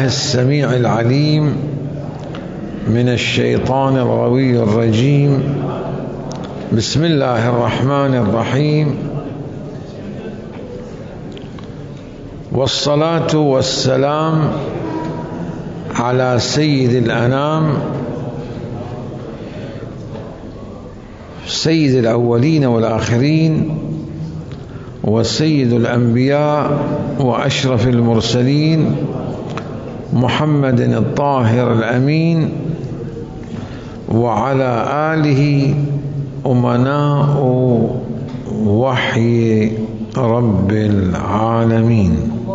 السميع العليم من الشيطان الغوي الرجيم. بسم الله الرحمن الرحيم، والصلاة والسلام على سيد الأنام سيد الأولين والآخرين وسيد الأنبياء وأشرف المرسلين محمد الطاهر الأمين، وعلى آله أمناء وحي رب العالمين.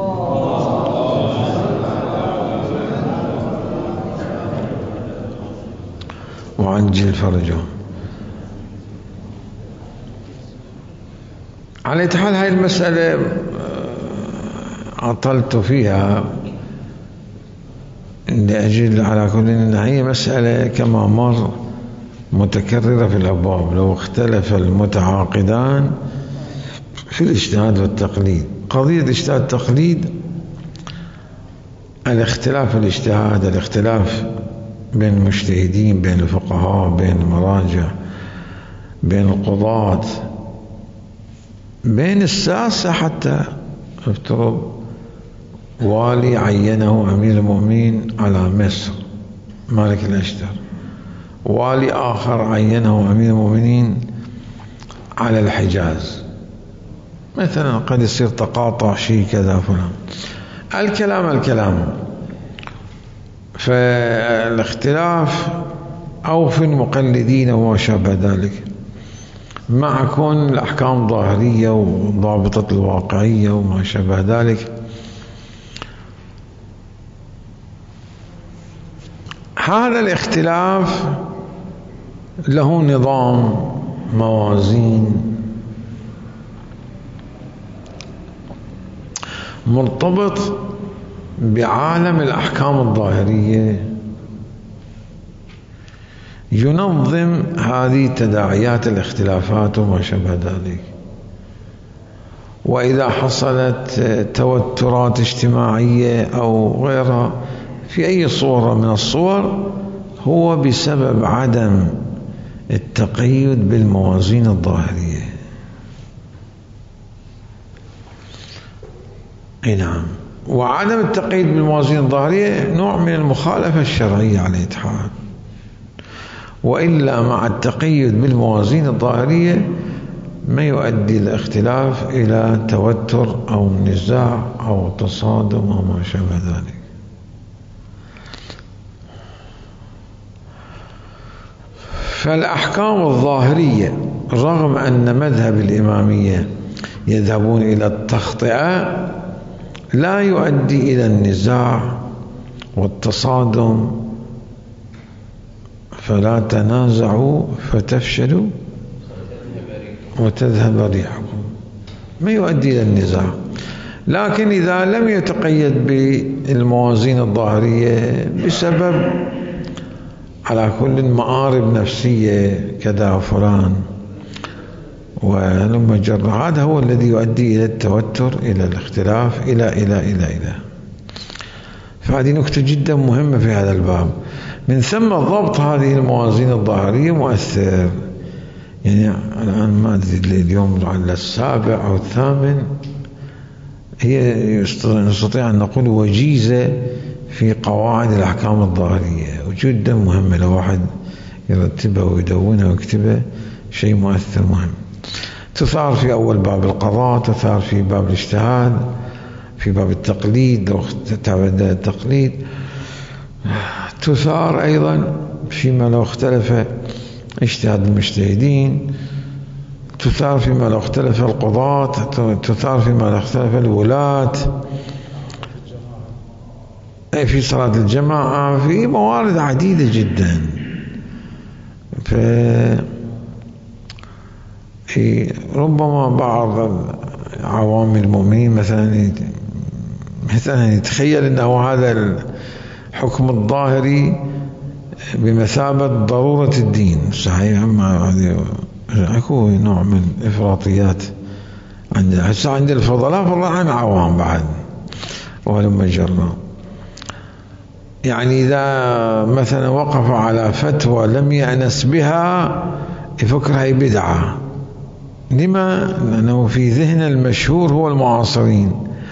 وعجل فرجهم. على حال هاي المسألة عطلت فيها لأجل على كل إن هي مسألة كما مر متكررة في الأبواب. لو اختلف المتعاقدان في الاجتهاد والتقليد، قضية الاجتهاد والتقليد الاختلاف في الاجتهاد، الاختلاف بين المجتهدين، بين الفقهاء، بين المراجع، بين القضاة، بين الساسة، حتى افترض والي عينه أمير المؤمنين على مصر مالك الأشتر، والي آخر عينه أمير المؤمنين على الحجاز مثلا، قد يصير تقاطع شيء كذا فلان، الكلام فالاختلاف أو في المقلدين وما شابه ذلك، مع كون الأحكام ظاهرية وضابطة الواقعية وما شابه ذلك. هذا الاختلاف له نظام موازين مرتبط بعالم الأحكام الظاهرية ينظم هذه تداعيات الاختلافات وما شابه ذلك. وإذا حصلت توترات اجتماعية أو غيرها في أي صورة من الصور، هو بسبب عدم التقيد بالموازين الظاهرية. نعم، وعدم التقييد بالموازين الظاهرية نوع من المخالفة الشرعية على الاتحاد، وإلا مع التقيد بالموازين الظاهرية ما يؤدي الاختلاف إلى توتر أو نزاع أو تصادم أو ما شابه ذلك. فالأحكام الظاهرية رغم أن مذهب الإمامية يذهبون إلى التخطئة لا يؤدي إلى النزاع والتصادم، فلا تنازعوا فتفشلوا وتذهب ريحكم، ما يؤدي إلى النزاع. لكن إذا لم يتقيد بالموازين الظاهرية بسبب على كل مآرب نفسية كذا فلان ولما جرى، هذا هو الذي يؤدي إلى التوتر، إلى الاختلاف، إلى فهذه نكتة جدا مهمة في هذا الباب. من ثم ضبط هذه الموازين الظاهرية مؤثر. يعني الآن ما أدري اليوم على السابع أو الثامن، هي نستطيع أن نقول وجيزة في قواعد الأحكام الظاهرية، وجدا مهمة. لو واحد يرتبها ويدونها ويكتبها شيء مؤثر مهم. تثار في أول باب القضاء، تثار في باب الاجتهاد، في باب التقليد لو تعبد التقليد، تثار أيضا فيما لو اختلف اجتهاد المجتهدين، تثار فيما لو اختلف القضاة، تثار فيما لو اختلف الولاة، في صلاة الجماعة، في موارد عديدة جدا. ربما بعض عوام المؤمنين مثلا يتخيل أنه هذا الحكم الظاهري بمثابة ضرورة الدين. صحيح، أما هذه أكو نوع من إفراطيات عند الفضلاء عن عوام بعد ولما جرى. يعني إذا مثلا وقف على فتوى لم يأنس بها يفكر هي بدعة. لما؟ لأنه في ذهن المشهور هو المعاصرين،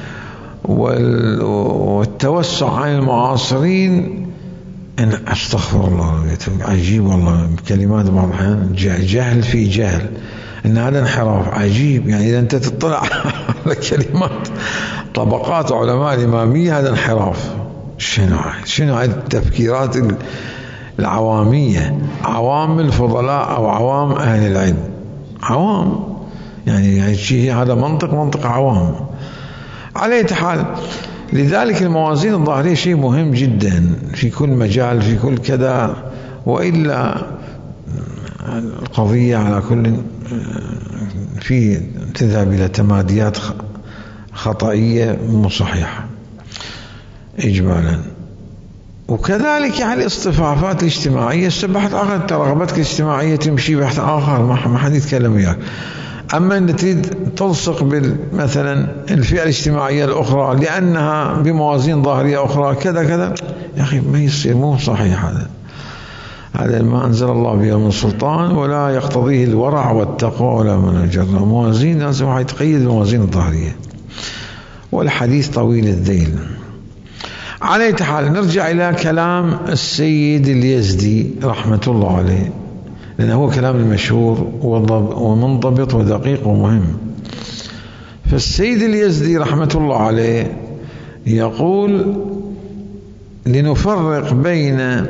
والتوسع عن المعاصرين أن أستغفر الله، عجيب والله كلمات بعض الأحيان جهل في جهل، أن هذا انحراف عجيب. يعني إذا أنت تطلع على كلمات طبقات علماء الإمامية هذا انحراف. شنو هذه التفكيرات العوامية؟ عوام الفضلاء أو عوام أهل العلم، عوام يعني شيء، هذا منطق عوام. على أي حال، لذلك الموازين الظاهرية شيء مهم جدا في كل مجال، في كل كذا، وإلا القضية على كل في تذهب إلى تماديات خطئية مو صحيحة إجمالا. وكذلك يعني الاصطفافات الاجتماعية استبحت آخر، رغبتك الاجتماعية تمشي بحث آخر، ما حد يتكلم وياك. أما أن تريد تلصق مثلا الفئة الاجتماعية الأخرى لأنها بموازين ظاهرية أخرى كذا كذا، يا أخي ما يصير، مو صحيح. هذا ما أنزل الله به من سلطان، ولا يقتضيه الورع والتقوى ولا من الجرة. موازين لازم يتقيد الموازين الظاهرية، والحديث طويل الذيل. على أي حال، نرجع إلى كلام السيد اليزدي رحمة الله عليه، لأنه هو كلام المشهور ومنضبط ودقيق ومهم. فالسيد اليزدي رحمة الله عليه يقول: لنفرق بين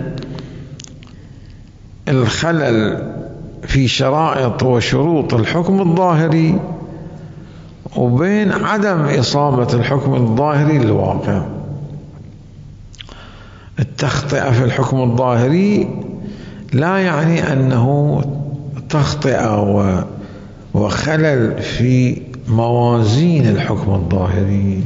الخلل في شرائط وشروط الحكم الظاهري وبين عدم إصابة الحكم الظاهري للواقع. التخطئة في الحكم الظاهري لا يعني أنه تخطئة وخلل في موازين الحكم الظاهري.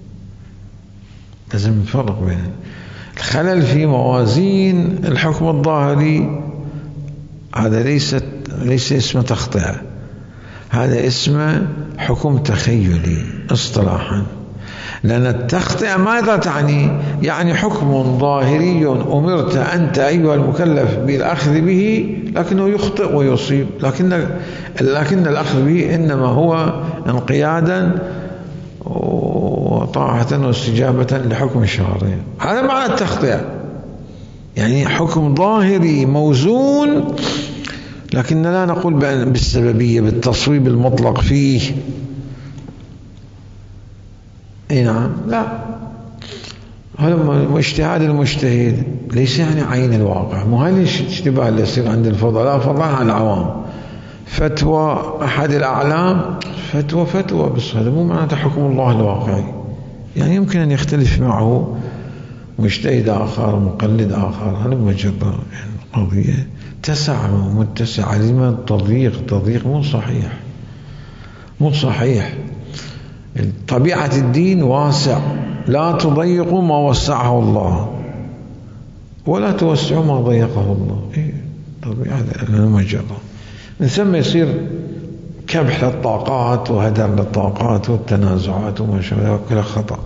لازم نفرق بين الخلل في موازين الحكم الظاهري، هذا ليس اسمه تخطئة، هذا اسمه حكم تخيلي اصطلاحا. لأن التخطئة ماذا تعني؟ يعني حكم ظاهري أمرت أنت أيها المكلف بالأخذ به، لكنه يخطئ ويصيب، لكن الأخذ به إنما هو انقيادا وطاعة واستجابة لحكم الشرعي. هذا معنى التخطئة، يعني حكم ظاهري موزون، لكن لا نقول بالسببية بالتصويب المطلق فيه. اي نعم، لا، هذا اجتهاد المجتهد ليس يعني عين الواقع. مو هاي الاشتباه اللي يصير عند الفضلاء فضلا عن العوام. فتوى أحد الأعلام فتوى، بس هذا مو معناته حكم الله الواقعي. يعني يمكن أن يختلف معه مجتهد آخر، مقلد آخر، هذا مجرد يعني قضية تسعة ومتسعة. لما التضييق مو صحيح. طبيعة الدين واسع، لا تضيقوا ما وسعه الله ولا توسعوا ما ضيقه الله. طبيعة المجرد من ثم يصير كبح للطاقات وهدر للطاقات والتنازعات وما شابه، كله خطأ.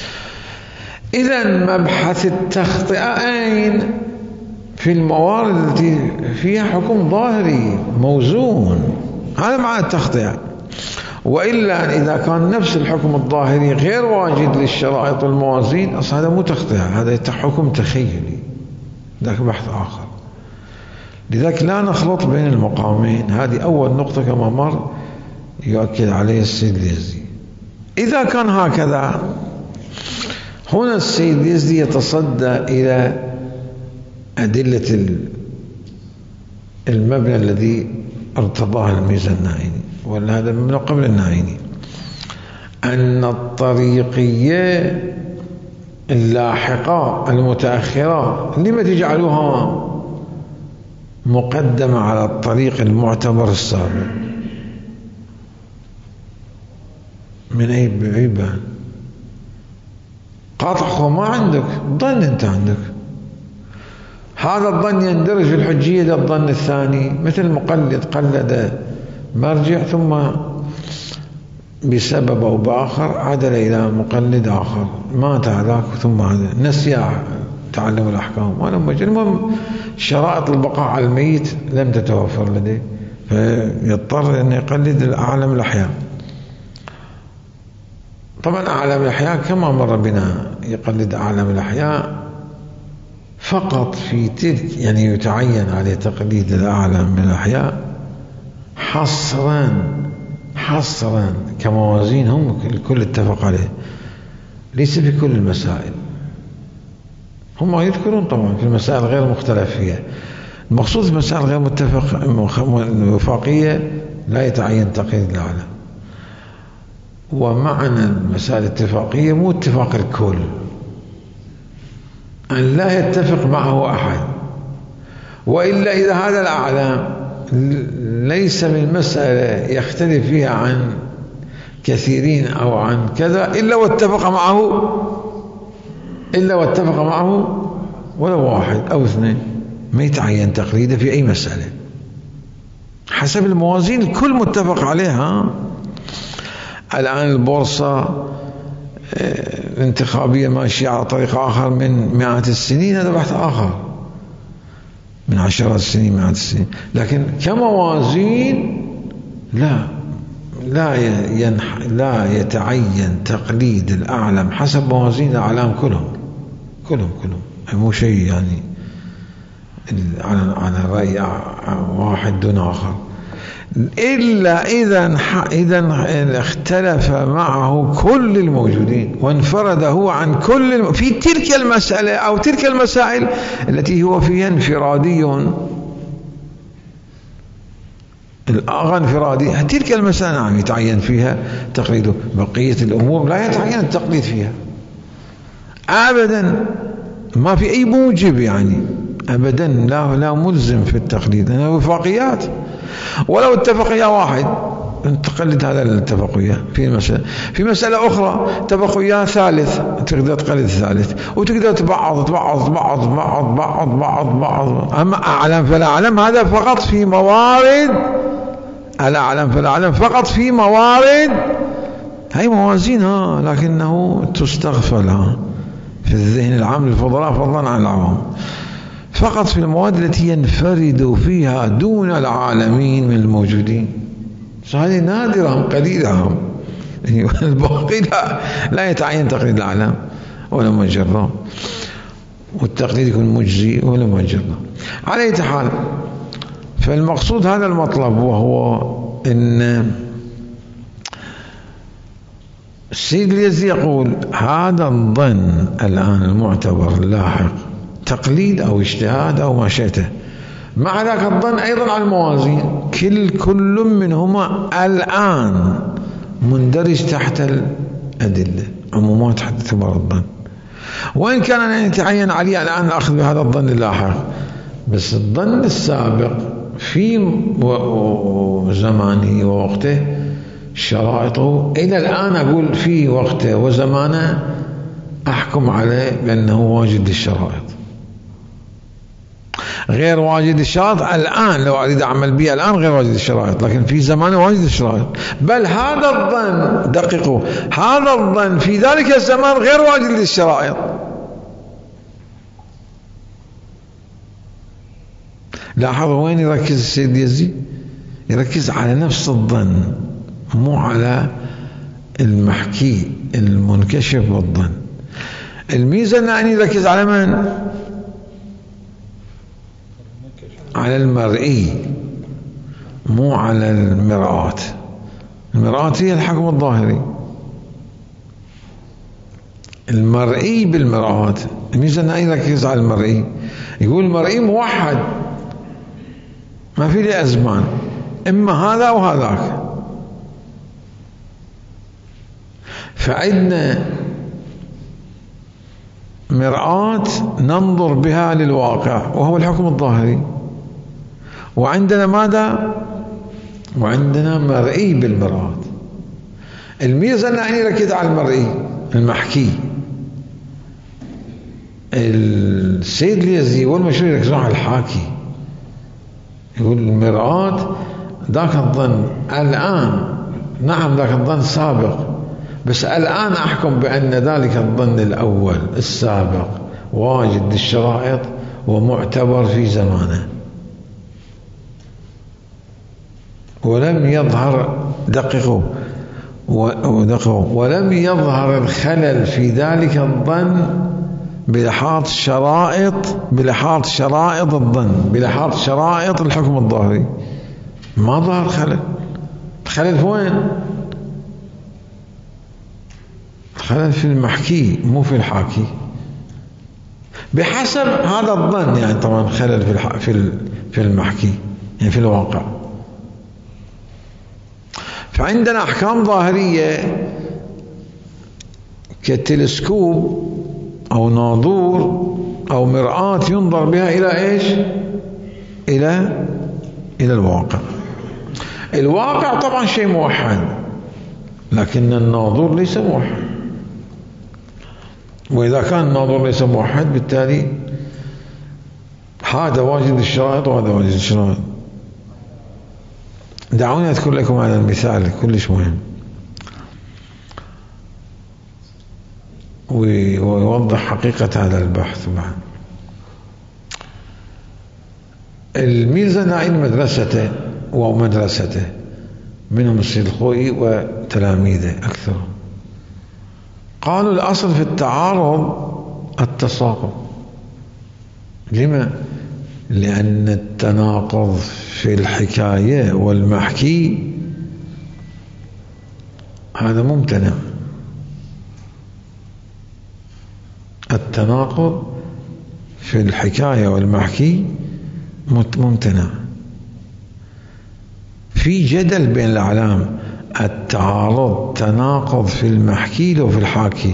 إذن مبحث التخطئة أين؟ في الموارد التي فيها حكم ظاهري موزون، هذا معنى التخطئة. وإلا إذا كان نفس الحكم الظاهري غير واجد للشرائط والموازين، أصلا هذا مو تخطئة، هذا حكم تخيلي، ذاك بحث آخر. لذلك لا نخلط بين المقامين. هذه أول نقطة كما مر يؤكد عليه السيد اليزدي. إذا كان هكذا، هنا السيد اليزدي يتصدى إلى أدلة المبنى الذي ارتضاه الميزان الناعيني، ولا هذا من قبل الناعيني، أن الطريقية اللاحقة المتأخرة لما تجعلوها مقدمة على الطريق المعتبر السابق؟ من أي بيبان؟ قاطع ما عندك ظن، أنت عندك هذا الظن يندرج في الحجية للظن الثاني، مثل المقلد قلد مرجع ثم بسبب أو بآخر عدل إلى مقلد آخر، مات هذاك ثم نسي تعلم الأحكام. المهم شرائط البقاء على الميت لم تتوفر لديه، فيضطر أن يقلد الأعلم الأحياء. طبعا أعلم الأحياء كما مر بنا يقلد أعلم الأحياء فقط في تلك، يعني يتعين عليه تقليد الأعلم من الأحياء حصرا كموازين هم الكل اتفق عليه، ليس في كل المسائل. هم يذكرون طبعا في المسائل غير مختلف فيها. المقصود في المسائل غير وفاقية لا يتعين تقليد الأعلم. ومعنى المسائل الاتفاقية مو اتفاق الكل، أن لا يتفق معه أحد، وإلا إذا هذا الأعلم ليس من مسألة يختلف فيها عن كثيرين أو عن كذا إلا واتفق معه ولو واحد أو اثنين، ما يتعين تقليده في أي مسألة حسب الموازين الكل متفق عليها. الآن البورصة الانتخابية ماشية على طريق آخر من مئات السنين، هذا بحث آخر، من عشرات السنين مئات السنين، لكن كموازين لا يتعين تقليد الأعلم حسب موازين الأعلام كلهم مو شيء يعني على رأي واحد دون آخر، إلا إذا اختلف معه كل الموجودين وانفرد هو عن كل في تلك المسألة أو تلك المسائل التي هو فيها انفرادي، انفرادي تلك المسألة نعم يتعين فيها تقليده. بقية الأمور لا يتعين التقليد فيها أبدا، ما في أي موجب يعني أبدا، لا ملزم في التقليد، أنا وفاقيات. ولو اتفقيا واحد تقلد هذا الاتفاقية في مسألة أخرى، اتفقيا ثالث تقدر تقلد الثالث، وتقدر تبعض. أما أعلم فلا أعلم هذا فقط في موارد، الأعلم فلا أعلم فقط في موارد هي موازينها، لكنه تستغفل في الذهن العام للفضلاء فضلا عن العوام، فقط في المواد التي ينفرد فيها دون العالمين من الموجودين. هذه نادرة قليلة، الباقي لا يتعين تقليد الأعلام ولا مجرى، والتقليد يكون مجزي ولا مجرى. على أي حال، فالمقصود هذا المطلب، وهو أن السيد اليزي يقول هذا الظن الآن المعتبر اللاحق تقليد أو اجتهاد أو ما شئته، مع ذاك الظن أيضا على الموازين كل منهما الآن مندرج تحت الأدلة، عمومات تحت اعتبار الظن، وإن كان أن يتعين علي الآن الأخذ بهذا الظن اللاحق، بس الظن السابق في زمانه ووقته شرائطه إلى الآن أقول في وقته وزمانه أحكم عليه بأنه واجد الشرائط، غير واجد الشرائط الآن لو أريد أعمل به الآن غير واجد الشرائط، لكن في زمانه واجد الشرائط. بل هذا الظن دققوا، هذا الظن في ذلك الزمان غير واجد للشرائط. لاحظوا وين يركز السيد اليزي؟ يركز على نفس الظن، مو على المحكي المنكشف بالظن. الميزة أن يركز على من؟ على المرئي، مو على المرآة. المرآة هي الحكم الظاهري، المرئي بالمرآة. الميزة أن يركز على المرئي، يقول المرئي موحد ما في لي أزمان، إما هذا أو هذاك. فعندنا مرآة ننظر بها للواقع وهو الحكم الظاهري، وعندنا ماذا؟ وعندنا مرئي بالمرآة. الميزة أن يركز على المرئي المحكي. السيد اليزي والمشهور يركزون على الحاكي، يقول المرآة ذاك الظن الآن، نعم ذاك الظن سابق، بس الآن أحكم بأن ذلك الظن الأول السابق واجد الشرائط ومعتبر في زمانه، ولم يظهر ولم يظهر الخلل في ذلك الظن بلحاظ شرائط الظن، بلحاظ شرائط الحكم الظاهري. ما ظهر خلل. الخلل في وين؟ الخلل في المحكي مو في الحاكي، بحسب هذا الظن. يعني طبعا خلل في المحكي، يعني في الواقع. فعندنا أحكام ظاهرية كالتلسكوب أو ناظور أو مرآة ينظر بها إلى إيش؟ إلى الواقع. الواقع طبعا شيء موحد، لكن الناظور ليس موحد. وإذا كان الناظور ليس موحد بالتالي هذا واجد الشرائط وهذا واجد الشرائط. دعوني أذكر لكم هذا المثال كلش مهم ويوضح حقيقة هذا البحث. بعد الميرزا نعيم مدرسته ومدرسته منهم السيد الخوئي وتلاميذه أكثر، قالوا الأصل في التعارض التساقط. لما؟ لأن التناقض في الحكاية والمحكي هذا ممتنع. التناقض في الحكاية والمحكي ممتنع. في جدل بين الأعلام، التعارض تناقض في المحكي لو في الحاكي.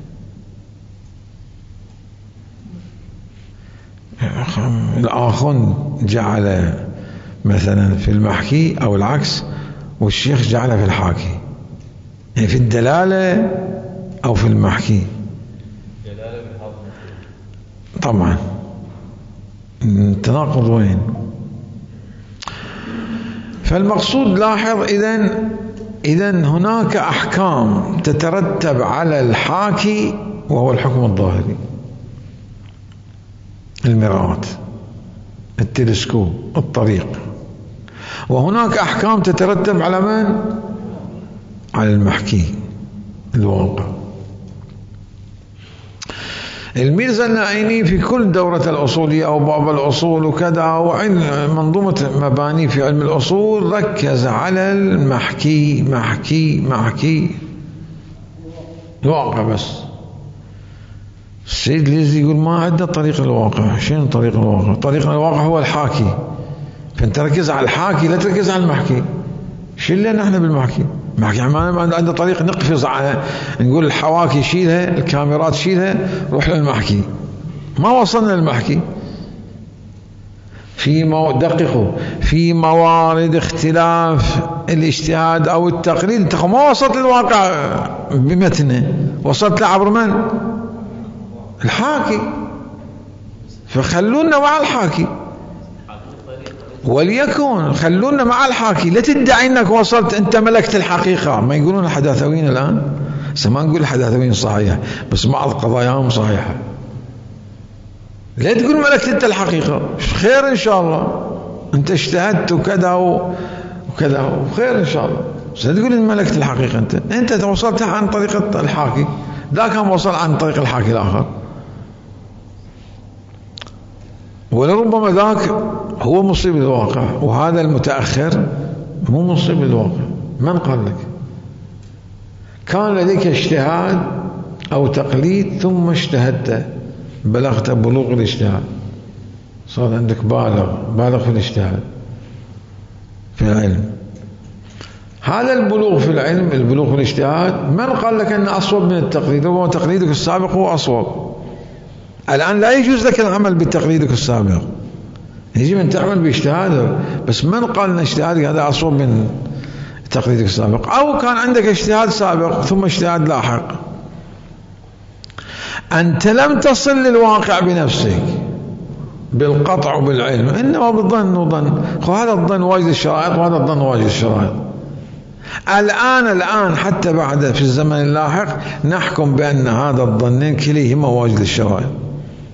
الآخر جعل مثلا في المحكي أو العكس، والشيخ جعله في الحاكي، يعني في الدلالة أو في المحكي. طبعا التناقض وين؟ فالمقصود لاحظ إذن هناك أحكام تترتب على الحاكي وهو الحكم الظاهري، المرآة، التلسكوب، الطريق. وهناك أحكام تترتب على من؟ على المحكي، الواقع. الميرزا النعيمي في كل دورة الأصولية أو باب الأصول وكذا منظومة مباني في علم الأصول ركز على المحكي الواقع بس. السيد ليزي يقول ما عندنا طريق الواقع. شنو طريق الواقع؟ طريق الواقع هو الحاكي، فانت ركز على الحاكي لا تركز على المحكي. شلنا احنا بالمحكي؟ المحكي ما عندنا طريق نقفز على، نقول الحواكي شيلها، الكاميرات شيلها، روح للمحكي. ما وصلنا للمحكي. دققوا في موارد اختلاف الاجتهاد او التقليد، انت ما وصلت للواقع بمتنه، وصلت له عبر من؟ الحاكي. فخلونا مع الحاكي، وليكن خلونا مع الحاكي. لا تدعي انك وصلت انت ملكت الحقيقة. ما يقولون الحداثويين الان، ما نقول الحداثويين صحيح، بس بعض قضاياهم صحيحة. لا تقول ملكت انت الحقيقة، خير ان شاء الله، انت اجتهدت وكذا وكذا وخير ان شاء الله، بس لا تقول ان ملكت الحقيقة. انت وصلت عن طريقة الحاكي، ذاك هم وصل عن طريق الحاكي الاخر، ولربما ذاك هو مصيب الواقع وهذا المتأخر مو مصيب الواقع. من قال لك؟ كان لديك اجتهاد أو تقليد ثم اجتهدت، بلغت بلوغ الاجتهاد، صار عندك بالغ في الاجتهاد في العلم. هذا البلوغ في العلم، البلوغ في الاجتهاد، من قال لك أنه أصوب من التقليد؟ ربما تقليدك السابق هو أصوب. الآن لا يجوز لك العمل بتقليدك السابق، يجب أن تعمل باجتهادك، بس من قال أن اجتهادك هذا أصوب من تقليدك السابق؟ أو كان عندك اجتهاد سابق ثم اجتهاد لاحق، أنت لم تصل للواقع بنفسك بالقطع وبالعلم، إنما بالظن وظن. هذا الظن واجد الشرائط وهذا الظن واجد الشرائط. الآن حتى بعد في الزمن اللاحق نحكم بأن هذا الظنين كليهما واجد الشرائط.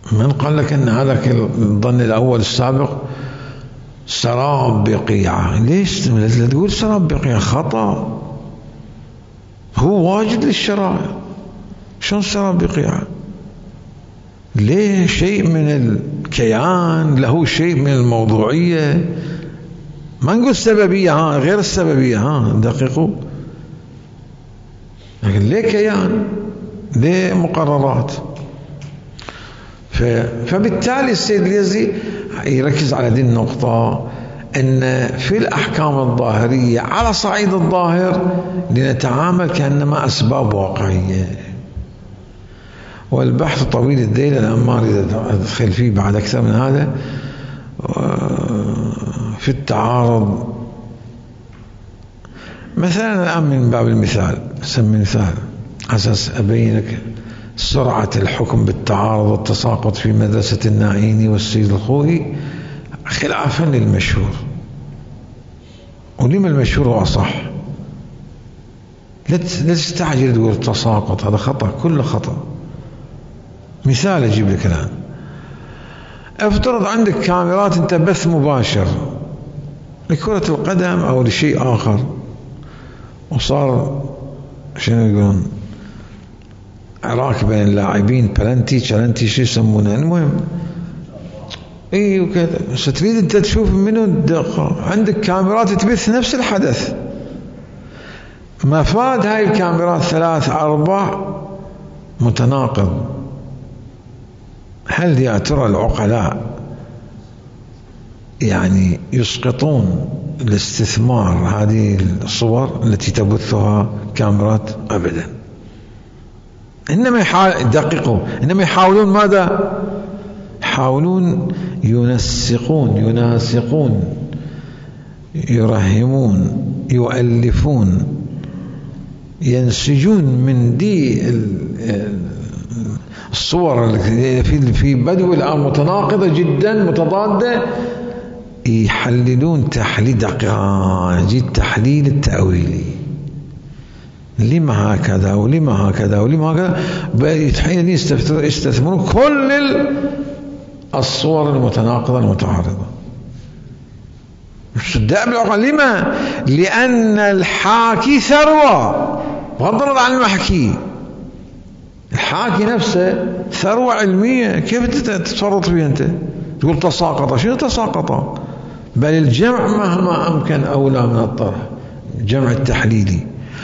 من قال لك أن هذا الظن الأول السابق سراب بقيعة؟ ليش لا تقول سراب بقيعة؟ خطأ، هو واجد للشرائع. شلون سراب بقيعة؟ ليه؟ شيء من الكيان، له شيء من الموضوعية. ما نقول سببية، غير السببية، دقيقوا. لكن ليه كيان؟ ليه مقررات؟ فبالتالي السيد اليزدي يركز على هذه النقطة، أن في الأحكام الظاهرية على صعيد الظاهر لنتعامل كأنما أسباب واقعية. والبحث طويل الذيل، أنا ما أريد أدخل فيه بعد أكثر من هذا. في التعارض مثلا الآن من باب المثال، أسمي مثال أساس أبين لك سرعة الحكم بالتعارض والتساقط في مدرسة الناعيني والسيد الخوئي خلافا للمشهور. ولما المشهور هو أصح؟ لا تستعجل تقول التساقط، هذا خطأ، كله خطأ. مثال أجيب لك الآن، افترض عندك كاميرات انت بث مباشر لكرة القدم أو لشيء آخر، وصار شنو يقولون عراك بين اللاعبين، بلنتي شلنتي شو يسمونه، المهم اي وكذا. بس تريد انت تشوف منو الدقة، عندك كاميرات تبث نفس الحدث. مفاد هاي الكاميرات 3 4 متناقض. هل يا ترى العقلاء يعني يسقطون الاستثمار هذه الصور التي تبثها كاميرات؟ أبدا. إنما إنما يحاولون ماذا؟ يحاولون يناسقون يرهمون يؤلفون ينسجون من دي الصور في بدو الآن متناقضة جدا متضادة، يحللون تحليل دقيق، التحليل التأويلي، لما هكذا ولما هكذا ولما هكذا، حين يستثمرون كل الصور المتناقضة المتعارضة. دائما العقل. لما؟ لأن الحاكي ثروة، بغض النظر عن المحكي. الحاكي نفسه ثروة علمية، كيف تتفرط فيها أنت؟ تقول تساقط، شنو تساقط؟ بل الجمع مهما أمكن أولى من الطرح، الجمع التحليلي.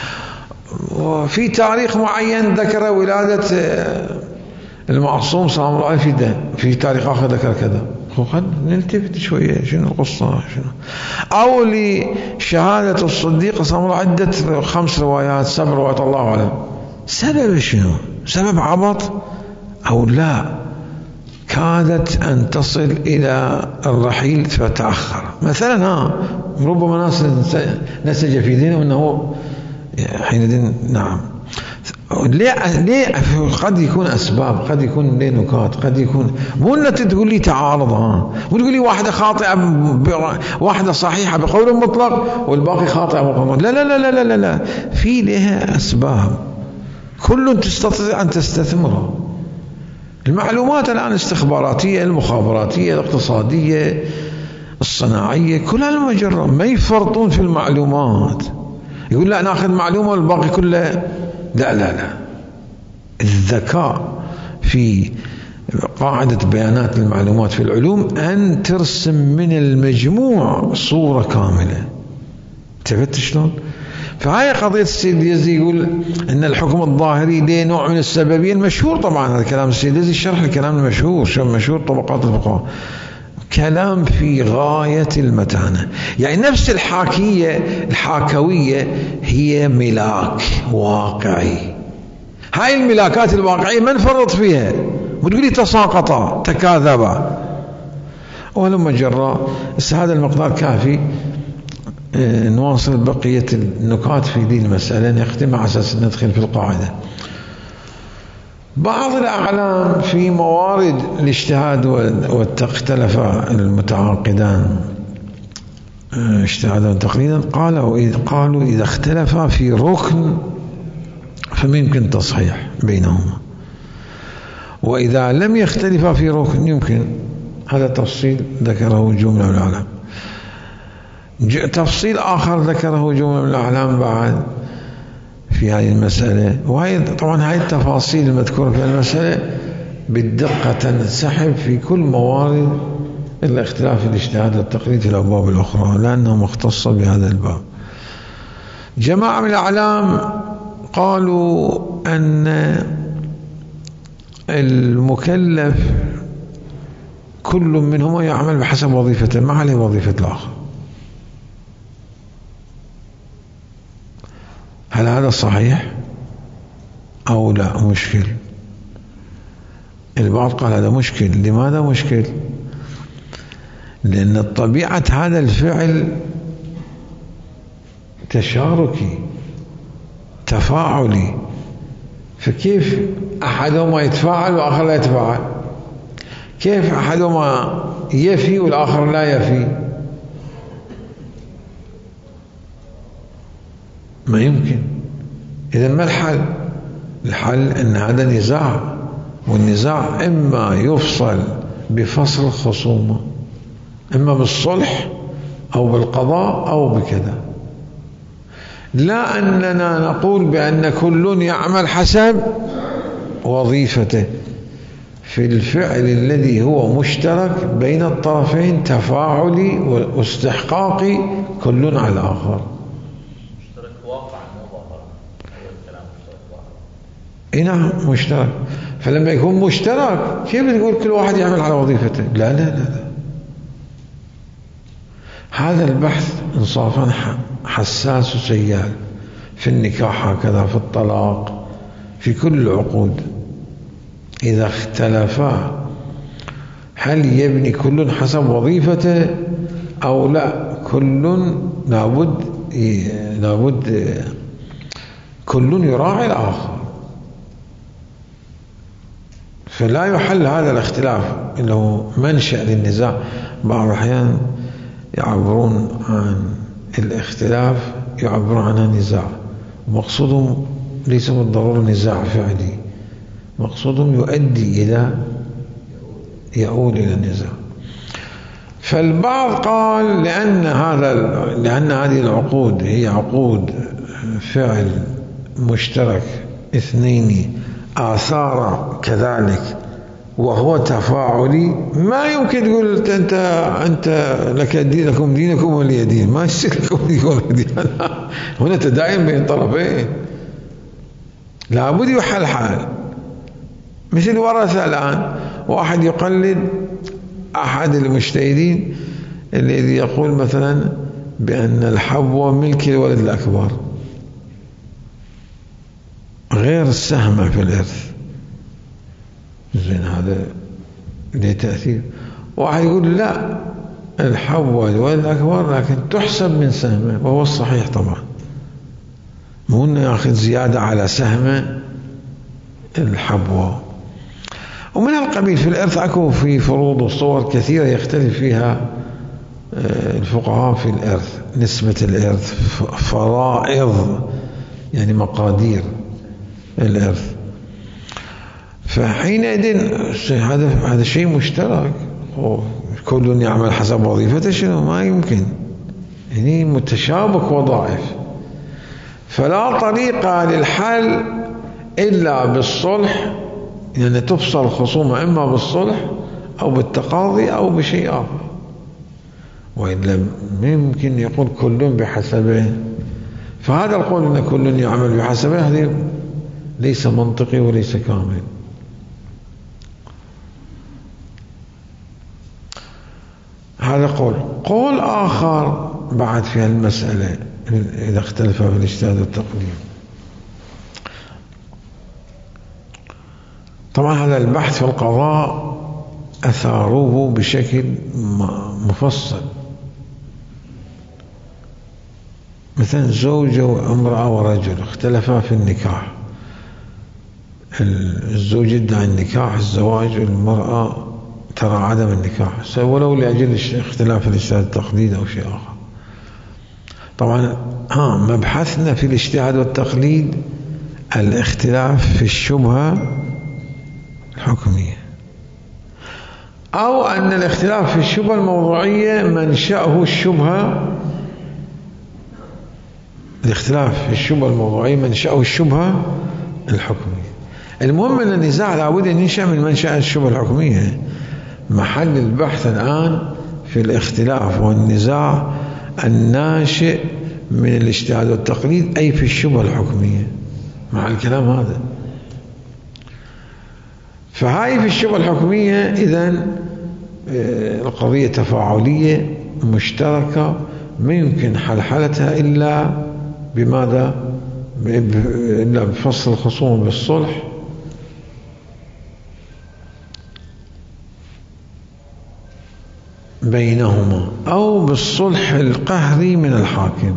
وفي تاريخ معين ذكر ولادة المعصوم سلام الله عليه، في تاريخ آخر ذكر كذا، خد نلتفت شوية، شنو القصة؟ شنو؟ أو لشهادة الصديق سلام الله عدة 5 روايات 7 روايات، الله أعلم. سبب شنو؟ سبب عبط أو لا؟ كادت أن تصل إلى الرحيل فتأخر مثلا. ربما ناس نسج في دينه أنه حينئذ نعم. ليه قد يكون أسباب، قد يكون ليه نكات، قد يكون مو أنت تقول لي تعارض، وتقول لي واحدة خاطئة واحدة صحيحة بقول مطلق والباقي خاطئة بقول مطلق. لا لا لا لا لا لا، في لها أسباب كل تستطيع أن تستثمرها. المعلومات الآن الاستخباراتية، المخابراتية، الاقتصادية، الصناعية، كلها المجرة، ما يفرطون في المعلومات. يقول لا ناخذ معلومة والباقي كله لا لا لا. الذكاء في قاعدة بيانات المعلومات في العلوم أن ترسم من المجموع صورة كاملة. تفت شلون؟ فهاي قضية السيد اليزدي يقول أن الحكم الظاهري له نوع من السببية المشهور. طبعا هذا كلام السيد اليزدي، شرح الكلام المشهور، مشهور طبقات الفقهاء، كلام في غاية المتانة. يعني نفس الحاكوية هي ملاك واقعي. هاي الملاكات الواقعية ما نفرط فيها وتقولي تساقطا تكاذبا ولما جرى. هذا المقدار كافي، نواصل بقية النكات في دي المسألة، نختم على أساس ندخل في القاعدة. بعض الأعلام في موارد الاجتهاد واختلف المتعاقدان اجتهادا وتقليدا، قالوا إذا اختلفا في ركن فما يمكن تصحيح بينهما، وإذا لم يختلفا في ركن يمكن. هذا تفصيل ذكره جملة من العلماء. تفصيل آخر ذكره جملة من الأعلام بعد في هذه المسألة، وهي طبعا هذه التفاصيل المذكورة في المسألة بالدقة تنسحب في كل موارد الاختلاف الاجتهاد والتقليد في الأبواب الأخرى لأنها مختصة بهذا الباب. جماعة من الأعلام قالوا أن المكلف كل منهما يعمل بحسب وظيفته ما عليه وظيفة الآخر. هل هذا صحيح أو لا؟ مشكل. البعض قال هذا مشكل. لماذا مشكل؟ لأن طبيعة هذا الفعل تشاركي تفاعلي، فكيف أحدهما يتفاعل وآخر لا يتفاعل؟ كيف أحدهما يفي والآخر لا يفي؟ ما يمكن. إذا ما الحل؟ الحل أن هذا نزاع، والنزاع إما يفصل بفصل الخصومة، إما بالصلح أو بالقضاء أو بكذا، لا أننا نقول بأن كل يعمل حسب وظيفته في الفعل الذي هو مشترك بين الطرفين تفاعلي واستحقاقي كل على الآخر. مشترك واقع مو ظاهر. الكلام مشترك واقع. نعم مشترك. فلما يكون مشترك كيف تقول كل واحد يعمل على وظيفته؟ لا لا لا لا. هذا البحث انصافا حساس وسيال في النكاح هكذا، في الطلاق، في كل العقود. إذا اختلفا هل يبني كل حسب وظيفته أو لا؟ كل لابد كل يراعي الآخر، فلا يحل هذا الاختلاف إنه منشأ للنزاع. بعض الأحيان يعبرون عن الاختلاف يعبرون عنها نزاع، ومقصودهم ليس بالضرورة نزاع فعلي، مقصودهم يؤول إلى النزاع. فالبعض قال لأن هذه العقود هي عقود فعل مشترك اثنين آثار كذلك وهو تفاعلي، ما يمكن تقول أنت لكم دينكم ولي دين، ما يصير لكم دين ولي دين. هنا تداين بين طرفين، لابد يحل حال. مثل ورثة الآن، واحد يقلد أحد المجتهدين الذي يقول مثلا بأن الحبوة ملك الولد الأكبر غير السهم في الإرث. زين، هذا له تأثير. واحد يقول لا، الحبوة الولد الأكبر لكن تحسب من سهمه، وهو الصحيح طبعا، مو انه ياخذ زيادة على سهمه الحبوة. ومن القبيل في الإرث أكو في فروض وصور كثيرة يختلف فيها الفقهاء في الإرث، نسبة الإرث، فرائض يعني مقادير الإرث. فحينئذ هذا شيء مشترك، كل يعمل حسب وظيفته، شنو ما يمكن، يعني متشابك وضعيف. فلا طريقة للحل إلا بالصلح، يعني تفصل الخصومة إما بالصلح أو بالتقاضي أو بشيء آخر، وإلا ممكن يقول كل بحسبه. فهذا القول أن كل يعمل بحسبه هذا ليس منطقي وليس كامل. هذا قول آخر بعد في المسألة إذا اختلف في الاجتهاد والتقديم. طبعا هذا البحث في القضاء أثاروه بشكل مفصل، مثلا زوجة وامرأة ورجل اختلفا في النكاح، الزوج يدعي النكاح الزواج، والمرأة ترى عدم النكاح، ولو لأجل اختلاف الاجتهاد والتقليد أو شيء آخر. طبعا مبحثنا في الاجتهاد والتقليد الاختلاف في الشبهة الحكمية، أو أن الاختلاف في الشبهة الموضوعية منشأه الشبهة، الاختلاف في الشبهة الموضوعية منشأه الشبهة الحكمية. المهم أن النزاع لابد أن ينشأ من منشأ الشبهة الحكمية. محل البحث الآن في الاختلاف والنزاع الناشئ من الاجتهاد والتقليد، أي في الشبهة الحكمية، مع الكلام هذا. فهاي في الشبهة الحكمية إذن القضية تفاعلية مشتركة ما يمكن حلحلتها إلا بماذا؟ إلا بفصل الخصوم بالصلح بينهما، أو بالصلح القهري من الحاكم.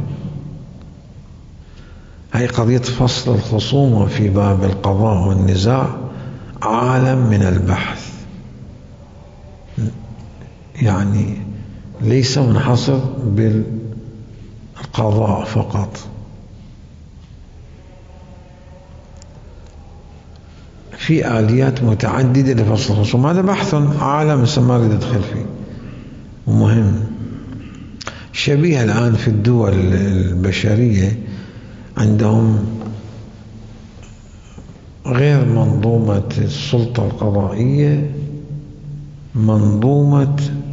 هي قضية فصل الخصوم في باب القضاء والنزاع عالم من البحث، يعني ليس منحصر بالقضاء فقط. في آليات متعددة لفصل الخصوم، هذا بحث عالم ما أريد أدخل فيه ومهم. شبيه الآن في الدول البشرية عندهم غير منظومة السلطة القضائية، منظومة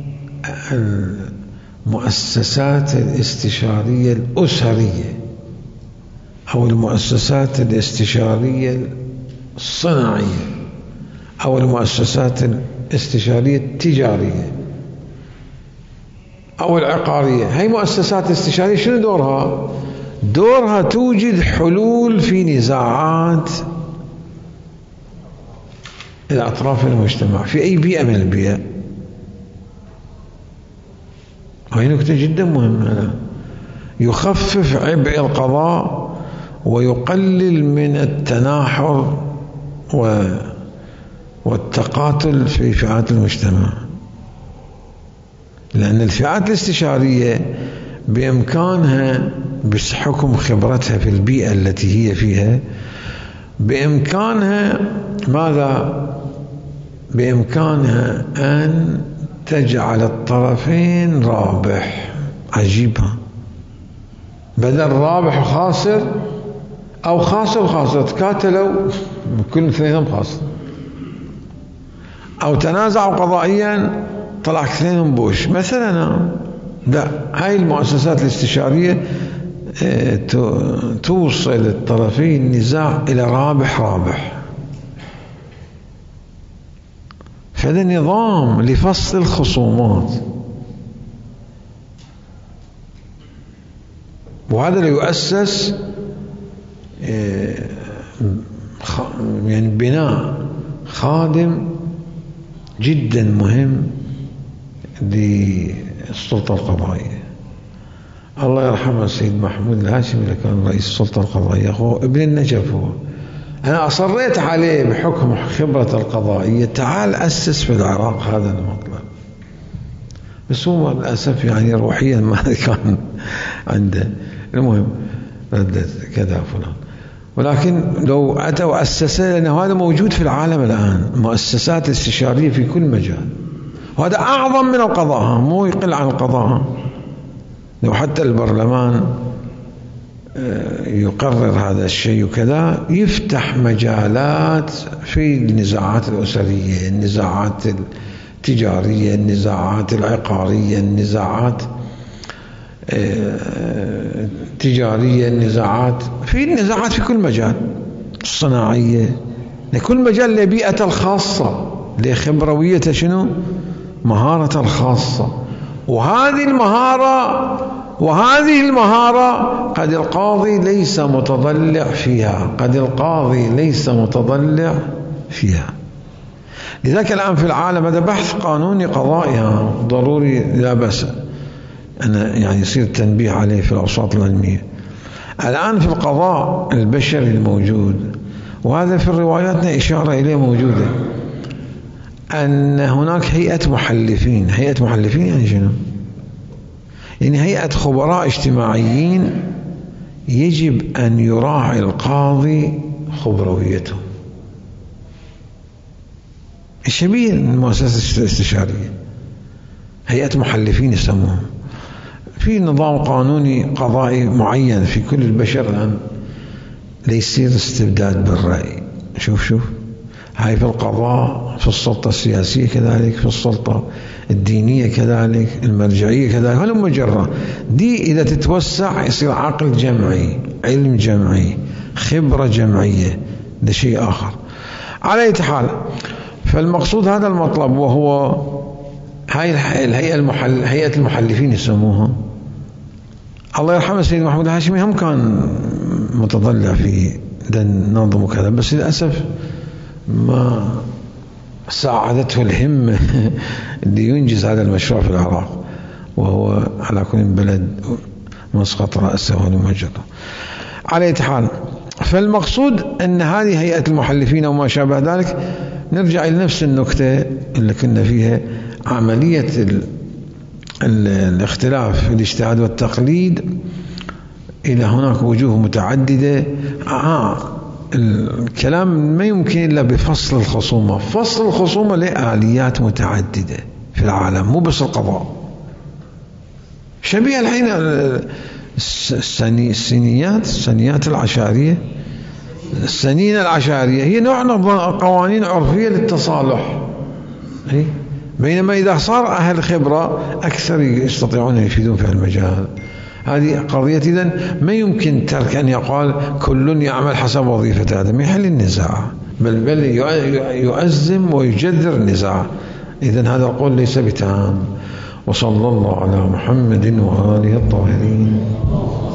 المؤسسات الاستشارية الأسرية أو المؤسسات الاستشارية الصناعية أو المؤسسات الاستشارية التجارية أو العقارية. هاي مؤسسات استشارية شنو دورها؟ دورها توجد حلول في نزاعات الأطراف المجتمع في أي بيئة من البيئة. هاي نكتة جدا مهمة، يخفف عبء القضاء ويقلل من التناحر والتقاتل في فئات المجتمع، لأن الفئات الاستشارية بإمكانها بحكم خبرتها في البيئة التي هي فيها بإمكانها ماذا؟ بإمكانها أن تجعل الطرفين رابح. عجيبة، بدل رابح وخاسر أو خاسر وخاسر، تكاتلوا كل اثنينهم خاسر، أو تنازعوا قضائيا طلع اثنينهم بوش مثلا. لا، هاي المؤسسات الاستشارية توصل الطرفين النزاع إلى رابح رابح. فهذا نظام لفصل الخصومات، وهذا اللي يؤسس يعني بناء خادم جدا مهم للسلطة القضائية. الله يرحمه السيد محمود الهاشمي اللي كان رئيس السلطة القضائية، هو ابن النجف. هو أنا أصريت عليه بحكم خبرة القضائية، تعال أسس في العراق هذا المطلب، بس هو للأسف يعني روحيا ما كان عنده. المهم ردت كذا فلان، ولكن لو أتى وأسسه، لأنه هذا موجود في العالم الآن، مؤسسات استشارية في كل مجال، وهذا أعظم من القضاء، مو يقل عن القضاء. لو حتى البرلمان يقرر هذا الشيء وكذا، يفتح مجالات في النزاعات الأسرية، النزاعات التجارية، النزاعات العقارية، النزاعات التجارية، النزاعات في كل مجال، الصناعية، لكل مجال لبيئة الخاصة، لخبروية شنو؟ مهارة الخاصة. وهذه المهارة قد القاضي ليس متضلع فيها، لذلك الآن في العالم هذا بحث قانوني قضائي ضروري، لا بأس أنا يعني يصير تنبيه عليه في الأوساط العلمية. الآن في القضاء البشري الموجود، وهذا في رواياتنا إشارة إليه موجودة، أن هناك هيئة محلفين. هيئة محلفين يعني شنو؟ يعني هيئة خبراء اجتماعيين يجب أن يراعي القاضي خبرويته. شبيه المؤسسة الاستشارية، هيئة محلفين يسموهم. في نظام قانوني قضائي معين في كل البشر الآن ليصير استبداد بالرأي. شوف هاي في القضاء، في السلطة السياسية كذلك، في السلطة الدينية كذلك، المرجعية كذلك، هل مجرة دي إذا تتوسع يصير عقل جمعي، علم جمعي، خبرة جمعية، ده شيء آخر. على أي حال، فالمقصود هذا المطلب، وهو هاي هيئة المحلفين يسموها. الله يرحمه سيد محمود الهاشمي هم كان متضلع في نظم وكذا، بس للأسف ما ساعدته الهمة اللي ينجز هذا المشروع في العراق، وهو على كل بلد مسقط رأسه ولمجره. على أي حال، فالمقصود أن هذه هيئة المحلفين وما شابه ذلك، نرجع إلى نفس النكتة اللي كنا فيها، عملية الاختلاف في الاجتهاد والتقليد إلى هناك وجوه متعددة. الكلام ما يمكن إلا بفصل الخصومة. فصل الخصومة له آليات متعددة في العالم، مو بس القضاء. شبيه الحين السنيات العشارية، السنين العشارية هي نوع قوانين عرفية للتصالح، بينما إذا صار أهل خبرة أكثر يستطيعون أن يفيدون في المجال. هذه قضية. إذن ما يمكن ترك أن يقال كل يعمل حسب وظيفة هذا، ما يحل النزاع، بل يؤزم ويجذر النزاع. إذن هذا القول ليس بتام. وصلى الله على محمد وآله الطاهرين.